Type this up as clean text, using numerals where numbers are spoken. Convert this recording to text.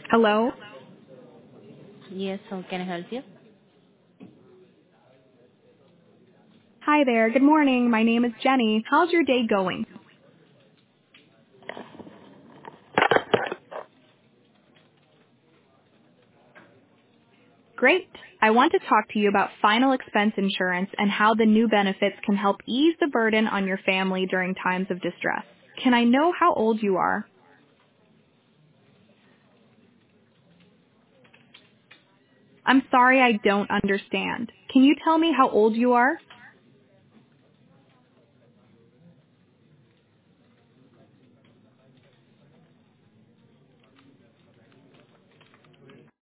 Hello? Yes, how can I help you? Hi there. Good morning. My name is Jenny. How's your day going? Great. I want to talk to you about final expense insurance and how the new benefits can help ease the burden on your family during times of distress. Can I know how old you are? I'm sorry, I don't understand. Can you tell me how old you are?